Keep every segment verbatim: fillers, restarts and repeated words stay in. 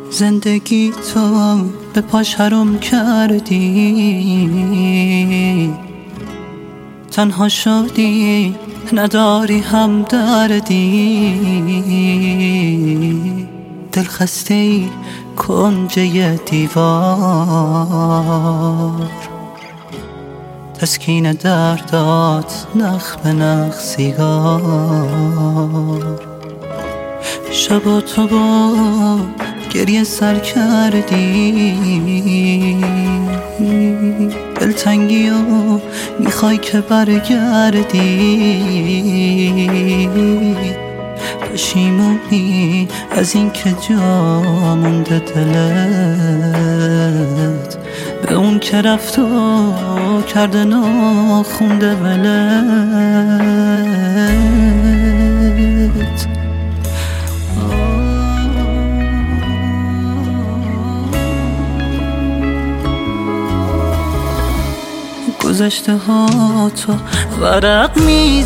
زندگی تو به پاش حرام کردی، تنها شدی نداری هم دردی، دل خسته ای کنجه دیوار، تسکین دردات نخ به نخ سیگار. شبا تو با گریه سر کردی، دلتنگی و میخوای که برگردی، پشیمونی از این که جا مونده دلت، به اون که رفت و کرده ناخونده ولت. گذشته ها تو ورق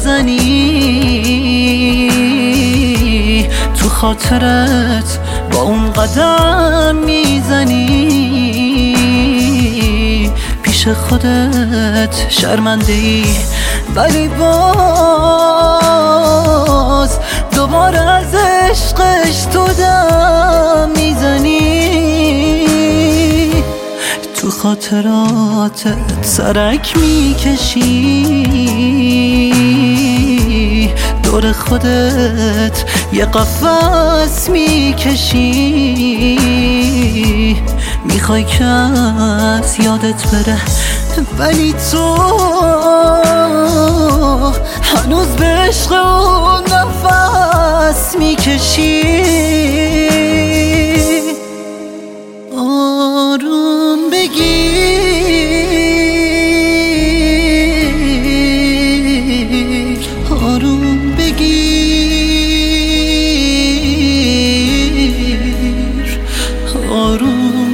میزنی، تو خاطرت با اون قدم میزنی، پیش خودت شرمنده ای ولی باز دوباره از عشقش تو دم میزنی، تو خاطراتت سرک میکشی، دور خودت یه قفس میکشی، میخوای که از یادت بره ولی تو هنوز به عشق اون نفس میکشی. آروم بگیر، آروم بگیر، آروم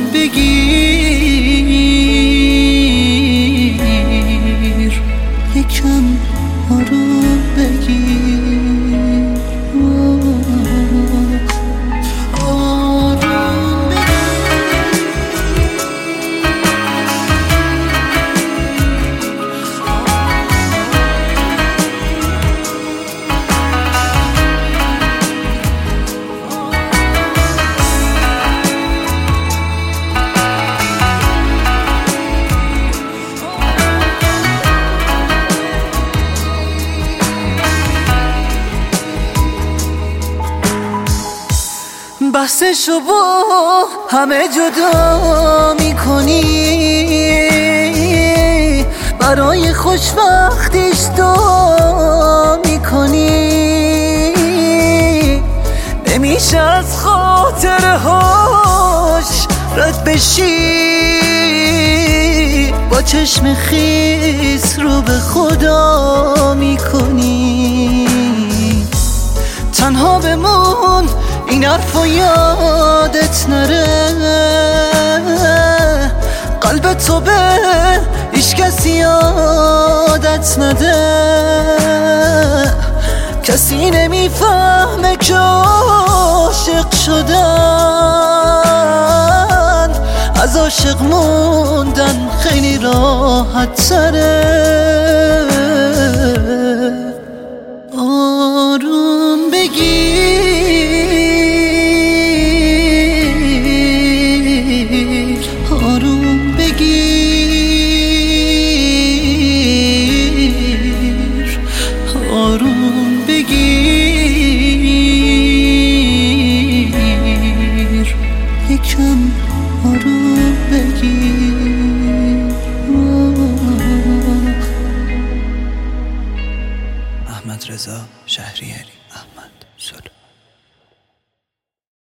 بگیر، یکم آروم بگیر. بحثشو با همه جدا میکنی، برای خوشبختیش دعا میکنی، نمیشه از خاطره هاش رد بشی، با چشم خیس رو به خدا میکنی، تنها بمون این حرفا یادت نره، قلب تو به هیچ کسی یادت نده، کسی نمیفهمه که عاشق شدن از عاشق موندن خیلی راحت تره. آروم بگیر، آروم بگیر، آروم بگیر، یکم آروم بگیر. احمد رضا شهریاری.